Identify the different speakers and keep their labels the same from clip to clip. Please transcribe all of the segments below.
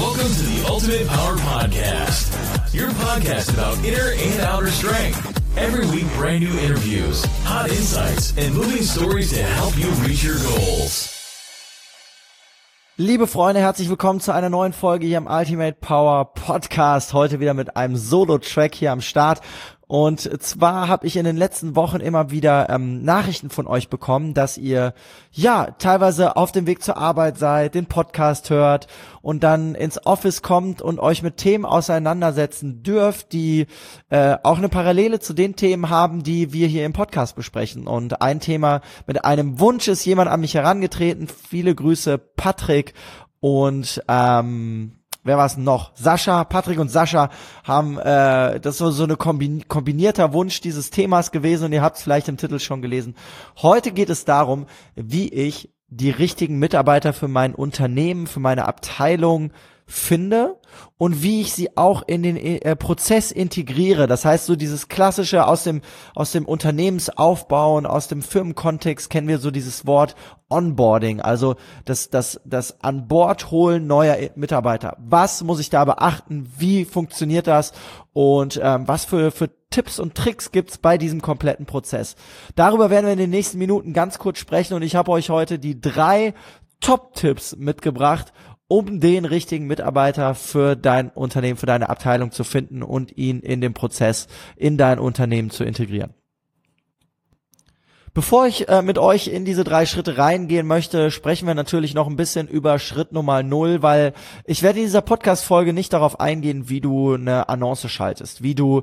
Speaker 1: Welcome to the Ultimate Power Podcast, your podcast about inner and outer strength. Every week, brand new interviews, hot insights, and moving stories to help you reach your goals.
Speaker 2: Liebe Freunde, herzlich willkommen zu einer neuen Folge hier im Ultimate Power Podcast. Heute wieder mit einem Solo-Track hier am Start. Und zwar habe ich in den letzten Wochen immer wieder Nachrichten von euch bekommen, dass ihr teilweise auf dem Weg zur Arbeit seid, den Podcast hört und dann ins Office kommt und euch mit Themen auseinandersetzen dürft, die auch eine Parallele zu den Themen haben, die wir hier im Podcast besprechen. Und ein Thema mit einem Wunsch ist jemand an mich herangetreten. Viele Grüße, Patrick und wer war es noch? Patrick und Sascha haben, das ist so eine kombinierter Wunsch dieses Themas gewesen und ihr habt es vielleicht im Titel schon gelesen. Heute geht es darum, wie ich die richtigen Mitarbeiter für mein Unternehmen, für meine Abteilung finde und wie ich sie auch in den Prozess integriere. Das heißt, so dieses klassische aus dem Unternehmensaufbau und aus dem Firmenkontext kennen wir so dieses Wort Onboarding, also das an Bord holen neuer Mitarbeiter. Was muss ich da beachten? Wie funktioniert das? Und was für Tipps und Tricks gibt's bei diesem kompletten Prozess? Darüber werden wir in den nächsten Minuten ganz kurz sprechen und ich habe euch heute die 3 Top-Tipps mitgebracht, um den richtigen Mitarbeiter für dein Unternehmen, für deine Abteilung zu finden und ihn in den Prozess in dein Unternehmen zu integrieren. Bevor ich mit euch in diese 3 Schritte reingehen möchte, sprechen wir natürlich noch ein bisschen über Schritt Nummer 0, weil ich werde in dieser Podcast-Folge nicht darauf eingehen, wie du eine Annonce schaltest, wie du,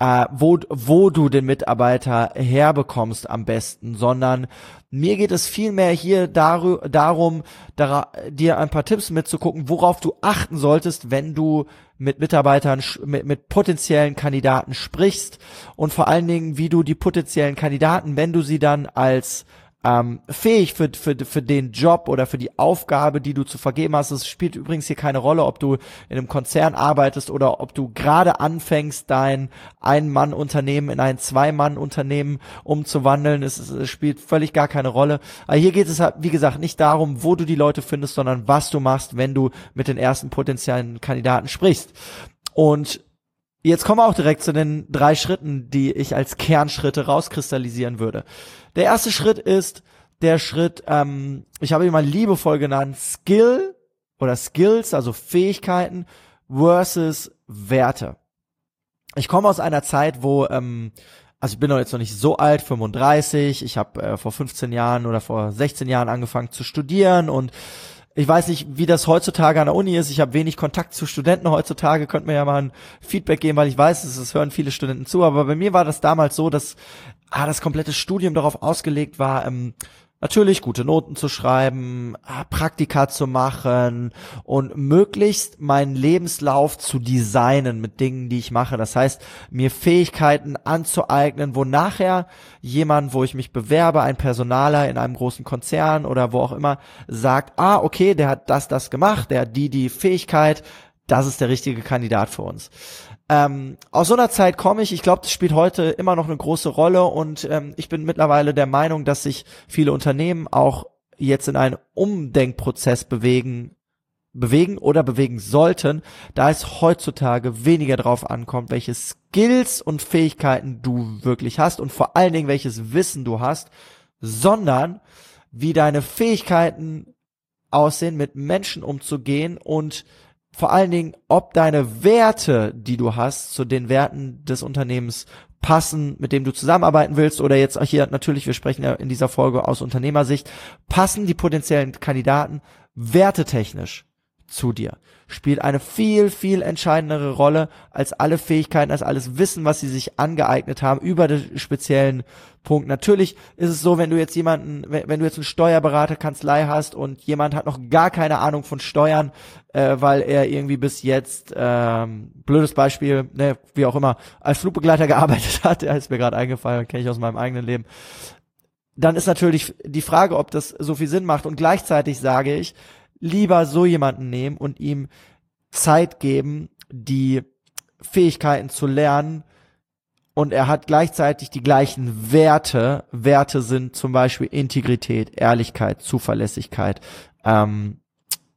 Speaker 2: wo du den Mitarbeiter herbekommst am besten, sondern mir geht es vielmehr hier darum, dir ein paar Tipps mitzugucken, worauf du achten solltest, wenn du mit Mitarbeitern, mit potenziellen Kandidaten sprichst und vor allen Dingen, wie du die potenziellen Kandidaten, wenn du sie dann als fähig für den Job oder für die Aufgabe, die du zu vergeben hast. Es spielt übrigens hier keine Rolle, ob du in einem Konzern arbeitest oder ob du gerade anfängst, dein Ein-Mann-Unternehmen in ein Zwei-Mann-Unternehmen umzuwandeln. Es spielt völlig gar keine Rolle. Aber hier geht es, wie gesagt, nicht darum, wo du die Leute findest, sondern was du machst, wenn du mit den ersten potenziellen Kandidaten sprichst. Und jetzt kommen wir auch direkt zu den 3 Schritten, die ich als Kernschritte rauskristallisieren würde. Der erste Schritt ist der Schritt, ich habe ihn mal liebevoll genannt, Skills, also Fähigkeiten versus Werte. Ich komme aus einer Zeit, wo, ich bin doch jetzt noch nicht so alt, 35, ich habe vor 15 Jahren oder vor 16 Jahren angefangen zu studieren und ich weiß nicht, wie das heutzutage an der Uni ist. Ich habe wenig Kontakt zu Studenten heutzutage. Könnt mir ja mal ein Feedback geben, weil ich weiß, es hören viele Studenten zu. Aber bei mir war das damals so, dass das komplette Studium darauf ausgelegt war, natürlich gute Noten zu schreiben, Praktika zu machen und möglichst meinen Lebenslauf zu designen mit Dingen, die ich mache. Das heißt, mir Fähigkeiten anzueignen, wo nachher jemand, wo ich mich bewerbe, ein Personaler in einem großen Konzern oder wo auch immer, sagt, okay, der hat das gemacht, der hat die Fähigkeit, das ist der richtige Kandidat für uns. Aus so einer Zeit komme ich glaube, das spielt heute immer noch eine große Rolle und ich bin mittlerweile der Meinung, dass sich viele Unternehmen auch jetzt in einen Umdenkprozess bewegen sollten, da es heutzutage weniger drauf ankommt, welche Skills und Fähigkeiten du wirklich hast und vor allen Dingen welches Wissen du hast, sondern wie deine Fähigkeiten aussehen, mit Menschen umzugehen und vor allen Dingen, ob deine Werte, die du hast, zu den Werten des Unternehmens passen, mit dem du zusammenarbeiten willst, oder jetzt hier natürlich, wir sprechen ja in dieser Folge aus Unternehmersicht, passen die potenziellen Kandidaten wertetechnisch zu dir? Spielt eine viel, viel entscheidendere Rolle als alle Fähigkeiten, als alles Wissen, was sie sich angeeignet haben über den speziellen Punkt. Natürlich ist es so, wenn du jetzt eine Steuerberaterkanzlei hast und jemand hat noch gar keine Ahnung von Steuern, weil er irgendwie bis jetzt, blödes Beispiel, wie auch immer, als Flugbegleiter gearbeitet hat, der ist mir gerade eingefallen, kenne ich aus meinem eigenen Leben, dann ist natürlich die Frage, ob das so viel Sinn macht und gleichzeitig sage ich, lieber so jemanden nehmen und ihm Zeit geben, die Fähigkeiten zu lernen und er hat gleichzeitig die gleichen Werte. Werte sind zum Beispiel Integrität, Ehrlichkeit, Zuverlässigkeit,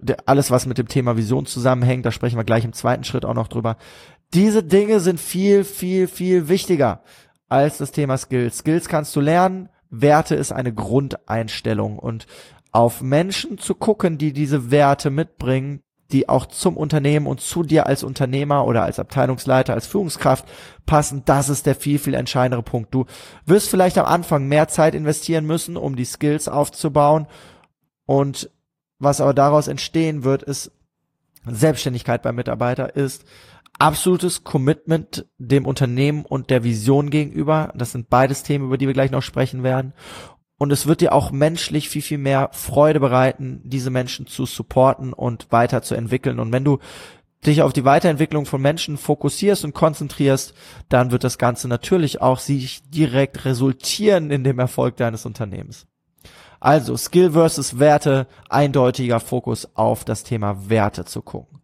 Speaker 2: alles, was mit dem Thema Vision zusammenhängt, da sprechen wir gleich im zweiten Schritt auch noch drüber. Diese Dinge sind viel, viel, viel wichtiger als das Thema Skills. Skills kannst du lernen, Werte ist eine Grundeinstellung und auf Menschen zu gucken, die diese Werte mitbringen, die auch zum Unternehmen und zu dir als Unternehmer oder als Abteilungsleiter, als Führungskraft passen, das ist der viel, viel entscheidendere Punkt. Du wirst vielleicht am Anfang mehr Zeit investieren müssen, um die Skills aufzubauen, und was aber daraus entstehen wird, ist Selbstständigkeit beim Mitarbeiter, ist absolutes Commitment dem Unternehmen und der Vision gegenüber. Das sind beides Themen, über die wir gleich noch sprechen werden. Und es wird dir auch menschlich viel, viel mehr Freude bereiten, diese Menschen zu supporten und weiterzuentwickeln. Und wenn du dich auf die Weiterentwicklung von Menschen fokussierst und konzentrierst, dann wird das Ganze natürlich auch sich direkt resultieren in dem Erfolg deines Unternehmens. Also Skill versus Werte, eindeutiger Fokus auf das Thema Werte zu gucken.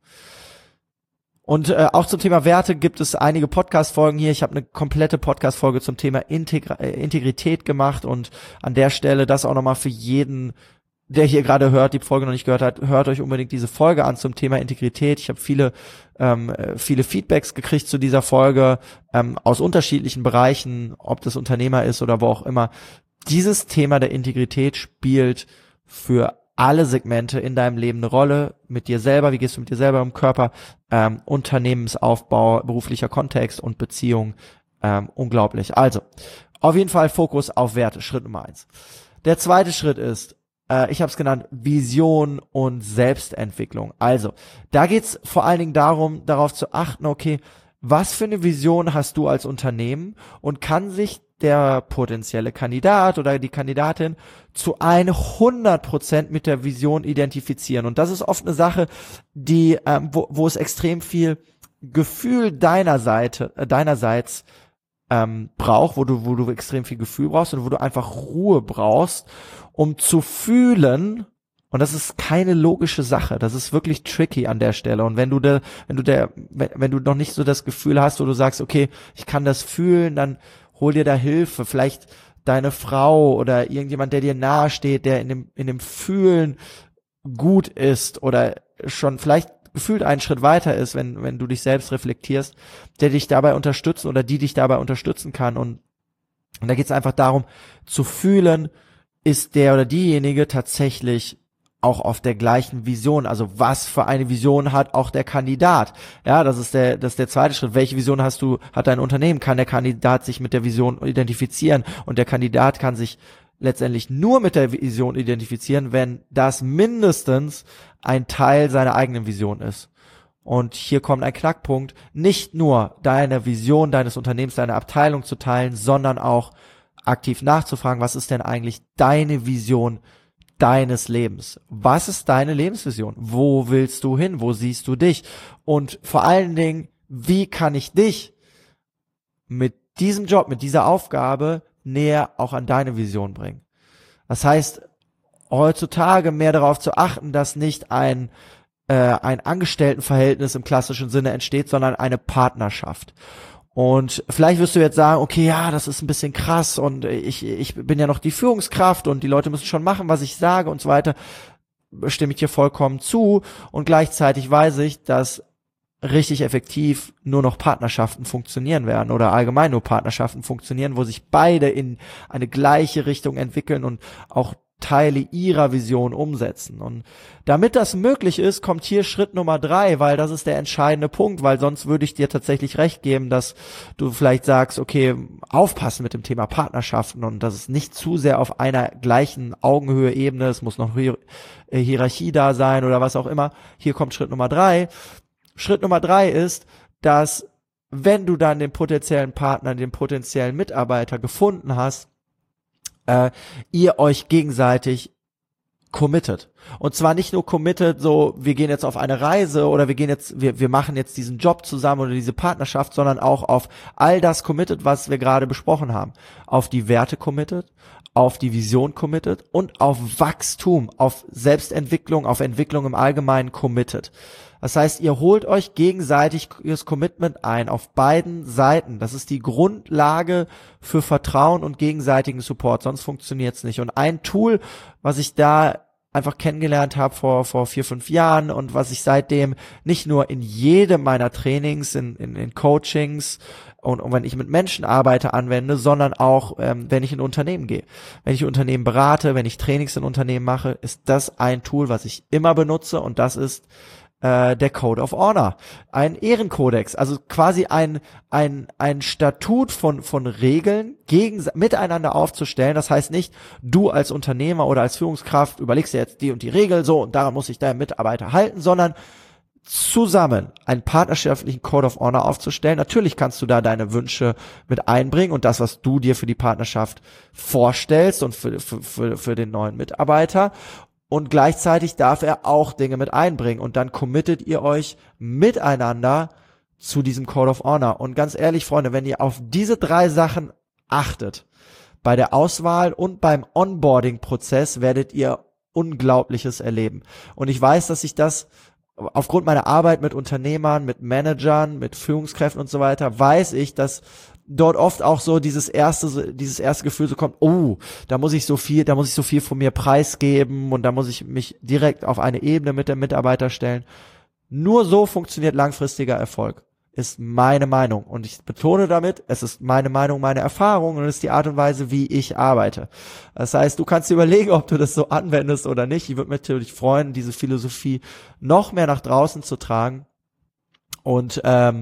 Speaker 2: Und auch zum Thema Werte gibt es einige Podcast-Folgen hier. Ich habe eine komplette Podcast-Folge zum Thema Integrität gemacht, und an der Stelle das auch nochmal für jeden, der hier gerade hört, die Folge noch nicht gehört hat, hört euch unbedingt diese Folge an zum Thema Integrität. Ich habe viele Feedbacks gekriegt zu dieser Folge aus unterschiedlichen Bereichen, ob das Unternehmer ist oder wo auch immer. Dieses Thema der Integrität spielt für alle Segmente in deinem Leben eine Rolle, mit dir selber, wie gehst du mit dir selber im Körper, Unternehmensaufbau, beruflicher Kontext und Beziehung, unglaublich. Also, auf jeden Fall Fokus auf Werte, Schritt Nummer 1. Der zweite Schritt ist, ich habe es genannt, Vision und Selbstentwicklung. Also, da geht's vor allen Dingen darum, darauf zu achten, okay, was für eine Vision hast du als Unternehmen, und kann sich der potenzielle Kandidat oder die Kandidatin zu 100% mit der Vision identifizieren. Und das ist oft eine Sache, die, wo es extrem viel Gefühl deinerseits braucht, wo du extrem viel Gefühl brauchst und wo du einfach Ruhe brauchst, um zu fühlen. Und das ist keine logische Sache. Das ist wirklich tricky an der Stelle. Und wenn du noch nicht so das Gefühl hast, wo du sagst, okay, ich kann das fühlen, dann hol dir da Hilfe. Vielleicht deine Frau oder irgendjemand, der dir nahe steht, der in dem Fühlen gut ist oder schon vielleicht gefühlt einen Schritt weiter ist, wenn du dich selbst reflektierst, der dich dabei unterstützen oder die dich dabei unterstützen kann. Und da geht es einfach darum, zu fühlen, ist der oder diejenige tatsächlich auch auf der gleichen Vision, also was für eine Vision hat auch der Kandidat. Ja, das ist der zweite Schritt. Welche Vision hat dein Unternehmen? Kann der Kandidat sich mit der Vision identifizieren? Und der Kandidat kann sich letztendlich nur mit der Vision identifizieren, wenn das mindestens ein Teil seiner eigenen Vision ist. Und hier kommt ein Knackpunkt, nicht nur deine Vision deines Unternehmens, deine Abteilung zu teilen, sondern auch aktiv nachzufragen, was ist denn eigentlich deine Vision deines Lebens? Was ist deine Lebensvision? Wo willst du hin? Wo siehst du dich? Und vor allen Dingen, wie kann ich dich mit diesem Job, mit dieser Aufgabe näher auch an deine Vision bringen? Das heißt, heutzutage mehr darauf zu achten, dass nicht ein Angestelltenverhältnis im klassischen Sinne entsteht, sondern eine Partnerschaft. Und vielleicht wirst du jetzt sagen, okay, ja, das ist ein bisschen krass und ich bin ja noch die Führungskraft und die Leute müssen schon machen, was ich sage und so weiter. Stimme ich dir vollkommen zu, und gleichzeitig weiß ich, dass richtig effektiv nur noch Partnerschaften funktionieren werden oder allgemein nur Partnerschaften funktionieren, wo sich beide in eine gleiche Richtung entwickeln und auch Teile ihrer Vision umsetzen. Und damit das möglich ist, kommt hier Schritt Nummer 3, weil das ist der entscheidende Punkt, weil sonst würde ich dir tatsächlich recht geben, dass du vielleicht sagst, okay, aufpassen mit dem Thema Partnerschaften und dass es nicht zu sehr auf einer gleichen Augenhöhe-Ebene, es muss noch Hierarchie da sein oder was auch immer. Hier kommt Schritt Nummer 3. Schritt Nummer 3 ist, dass wenn du dann den potenziellen Partner, den potenziellen Mitarbeiter gefunden hast, ihr euch gegenseitig committet. Und zwar nicht nur committet, so wir gehen jetzt auf eine Reise oder wir machen jetzt diesen Job zusammen oder diese Partnerschaft, sondern auch auf all das committet, was wir gerade besprochen haben. Auf die Werte committet, auf die Vision committet und auf Wachstum, auf Selbstentwicklung, auf Entwicklung im Allgemeinen committet. Das heißt, ihr holt euch gegenseitig das Commitment ein, auf beiden Seiten. Das ist die Grundlage für Vertrauen und gegenseitigen Support, sonst funktioniert's nicht. Und ein Tool, was ich da einfach kennengelernt habe vor 4-5 Jahren und was ich seitdem nicht nur in jedem meiner Trainings, in Coachings und wenn ich mit Menschen arbeite, anwende, sondern auch, wenn ich in Unternehmen gehe. Wenn ich Unternehmen berate, wenn ich Trainings in Unternehmen mache, ist das ein Tool, was ich immer benutze, und das ist der Code of Honor, ein Ehrenkodex, also quasi ein Statut von Regeln miteinander aufzustellen. Das heißt nicht, du als Unternehmer oder als Führungskraft überlegst dir jetzt die und die Regel so und daran muss sich dein Mitarbeiter halten, sondern zusammen einen partnerschaftlichen Code of Honor aufzustellen. Natürlich kannst du da deine Wünsche mit einbringen und das, was du dir für die Partnerschaft vorstellst und für den neuen Mitarbeiter. Und gleichzeitig darf er auch Dinge mit einbringen. Und dann committet ihr euch miteinander zu diesem Code of Honor. Und ganz ehrlich, Freunde, wenn ihr auf diese 3 Sachen achtet, bei der Auswahl und beim Onboarding-Prozess, werdet ihr Unglaubliches erleben. Und ich weiß, dass ich das aufgrund meiner Arbeit mit Unternehmern, mit Managern, mit Führungskräften und so weiter, weiß ich, dass dort oft auch so dieses erste Gefühl so kommt, da muss ich so viel von mir preisgeben und da muss ich mich direkt auf eine Ebene mit dem Mitarbeiter stellen. Nur so funktioniert langfristiger Erfolg, ist meine Meinung. Und ich betone damit, es ist meine Meinung, meine Erfahrung und es ist die Art und Weise, wie ich arbeite. Das heißt, du kannst dir überlegen, ob du das so anwendest oder nicht. Ich würde mich natürlich freuen, diese Philosophie noch mehr nach draußen zu tragen. Und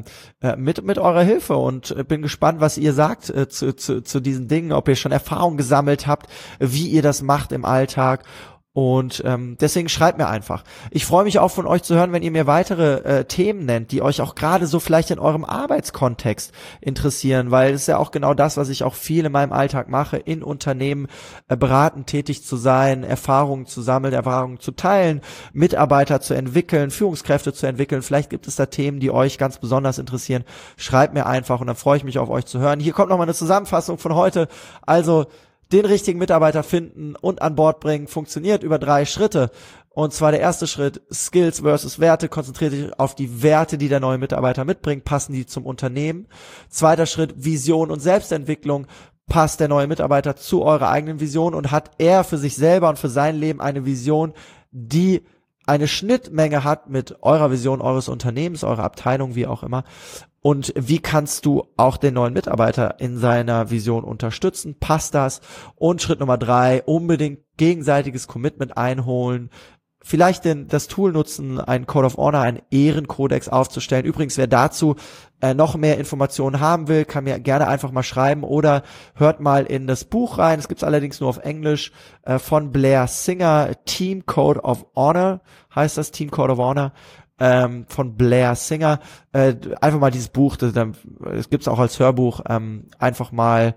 Speaker 2: mit eurer Hilfe, und bin gespannt, was ihr sagt zu diesen Dingen, ob ihr schon Erfahrung gesammelt habt, wie ihr das macht im Alltag. Und deswegen schreibt mir einfach. Ich freue mich auch von euch zu hören, wenn ihr mir weitere Themen nennt, die euch auch gerade so vielleicht in eurem Arbeitskontext interessieren, weil es ist ja auch genau das, was ich auch viel in meinem Alltag mache, in Unternehmen beratend tätig zu sein, Erfahrungen zu sammeln, Erfahrungen zu teilen, Mitarbeiter zu entwickeln, Führungskräfte zu entwickeln. Vielleicht gibt es da Themen, die euch ganz besonders interessieren. Schreibt mir einfach und dann freue ich mich auf euch zu hören. Hier kommt nochmal eine Zusammenfassung von heute. Also, den richtigen Mitarbeiter finden und an Bord bringen funktioniert über 3 Schritte. Und zwar der erste Schritt, Skills versus Werte, konzentriert dich auf die Werte, die der neue Mitarbeiter mitbringt, passen die zum Unternehmen. Zweiter Schritt, Vision und Selbstentwicklung, passt der neue Mitarbeiter zu eurer eigenen Vision und hat er für sich selber und für sein Leben eine Vision, die eine Schnittmenge hat mit eurer Vision eures Unternehmens, eurer Abteilung, wie auch immer. Und wie kannst du auch den neuen Mitarbeiter in seiner Vision unterstützen? Passt das? Und Schritt Nummer 3, unbedingt gegenseitiges Commitment einholen. Vielleicht das Tool nutzen, einen Code of Honor, einen Ehrenkodex aufzustellen. Übrigens, wer dazu noch mehr Informationen haben will, kann mir gerne einfach mal schreiben oder hört mal in das Buch rein. Es gibt es allerdings nur auf Englisch, von Blair Singer, Team Code of Honor, heißt das, Team Code of Honor. Von Blair Singer, einfach mal dieses Buch, das gibt's auch als Hörbuch, einfach mal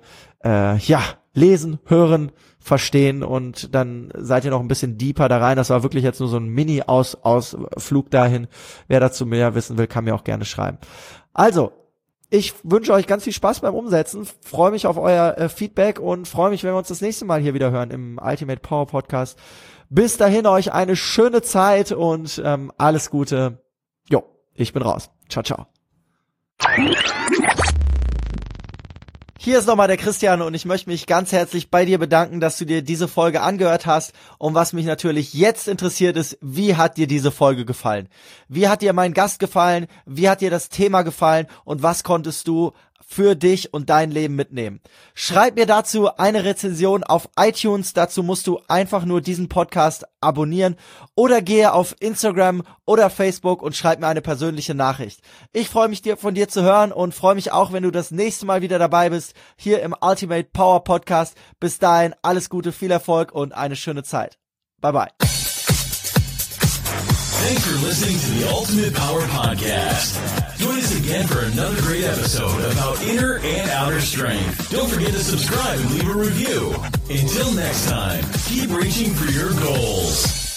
Speaker 2: lesen, hören, verstehen und dann seid ihr noch ein bisschen deeper da rein. Das war wirklich jetzt nur so ein Mini-Ausflug dahin. Wer dazu mehr wissen will, kann mir auch gerne schreiben. Also, ich wünsche euch ganz viel Spaß beim Umsetzen, freue mich auf euer Feedback und freue mich, wenn wir uns das nächste Mal hier wieder hören im Ultimate Power Podcast. Bis dahin euch eine schöne Zeit und alles Gute. Jo, ich bin raus. Ciao, ciao. Hier ist nochmal der Christian und ich möchte mich ganz herzlich bei dir bedanken, dass du dir diese Folge angehört hast. Und was mich natürlich jetzt interessiert ist, wie hat dir diese Folge gefallen? Wie hat dir mein Gast gefallen? Wie hat dir das Thema gefallen? Und was konntest du für dich und dein Leben mitnehmen? Schreib mir dazu eine Rezension auf iTunes. Dazu musst du einfach nur diesen Podcast abonnieren oder gehe auf Instagram oder Facebook und schreib mir eine persönliche Nachricht. Ich freue mich, von dir zu hören und freue mich auch, wenn du das nächste Mal wieder dabei bist, hier im Ultimate Power Podcast. Bis dahin, alles Gute, viel Erfolg und eine schöne Zeit. Bye bye.
Speaker 1: Thanks for listening to the Ultimate Power Podcast. Join us again for another great episode about inner and outer strength. Don't forget to subscribe and leave a review. Until next time, keep reaching for your goals.